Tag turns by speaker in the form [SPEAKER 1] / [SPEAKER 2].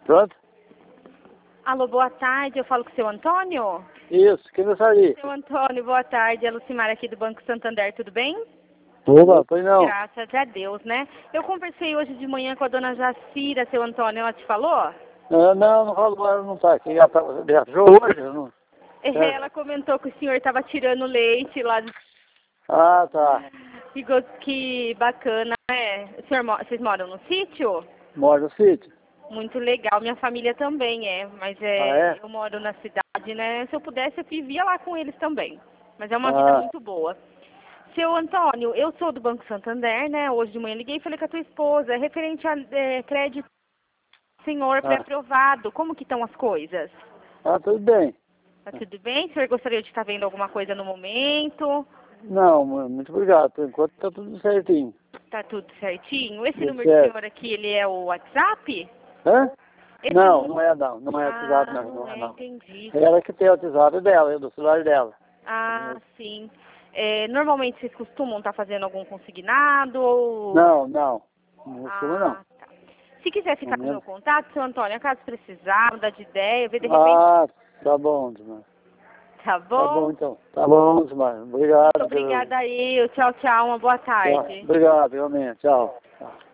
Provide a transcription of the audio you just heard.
[SPEAKER 1] Pronto?
[SPEAKER 2] Alô, boa tarde, eu falo com o seu Antônio?
[SPEAKER 1] Isso, quem gostaria?
[SPEAKER 2] Seu Antônio, boa tarde, é Lucimar aqui do Banco Santander, tudo bem?
[SPEAKER 1] Opa, pois não.
[SPEAKER 2] Graças a Deus, né? Eu conversei hoje de manhã com a dona Jacira, seu Antônio, ela te falou?
[SPEAKER 1] Não falou, ela não tá aqui. Ela viajou hoje? Não.
[SPEAKER 2] Ela comentou que o senhor estava tirando leite lá do...
[SPEAKER 1] Ah, tá.
[SPEAKER 2] Que bacana, né? Vocês moram no sítio?
[SPEAKER 1] Mora no sítio?
[SPEAKER 2] Muito legal, minha família também mas
[SPEAKER 1] Ah, é?
[SPEAKER 2] eu moro na cidade, né? Se eu pudesse, eu vivia lá com eles também. Mas é uma vida muito boa. Seu Antônio, eu sou do Banco Santander, né? Hoje de manhã liguei e falei com a tua esposa, referente a crédito senhor pré-aprovado. Como que estão as coisas?
[SPEAKER 1] Tudo bem.
[SPEAKER 2] Tá tudo bem? O senhor gostaria de estar vendo alguma coisa no momento?
[SPEAKER 1] Não, muito obrigado. Por enquanto tá tudo certinho.
[SPEAKER 2] Tá tudo certinho? Esse
[SPEAKER 1] Tudo
[SPEAKER 2] número do
[SPEAKER 1] certo.
[SPEAKER 2] senhor aqui, ele é o WhatsApp?
[SPEAKER 1] Hã?
[SPEAKER 2] Esse
[SPEAKER 1] Não,
[SPEAKER 2] número...
[SPEAKER 1] não é não. Não é WhatsApp, não é não.
[SPEAKER 2] Entendi.
[SPEAKER 1] Ela que tem o WhatsApp dela, do celular dela.
[SPEAKER 2] Ah, sim. Normalmente vocês costumam estar fazendo algum consignado ou...
[SPEAKER 1] Não costuma não.
[SPEAKER 2] Tá. Se quiser ficar com o meu contato, seu Antônio, caso precisar, mudar de ideia, ver de repente...
[SPEAKER 1] Tá bom, Dimar.
[SPEAKER 2] Tá bom?
[SPEAKER 1] Tá bom, então. Tá bom, Dimar. Obrigado.
[SPEAKER 2] Muito obrigada aí. Tchau, tchau. Uma boa tarde.
[SPEAKER 1] Obrigado, realmente. Tchau.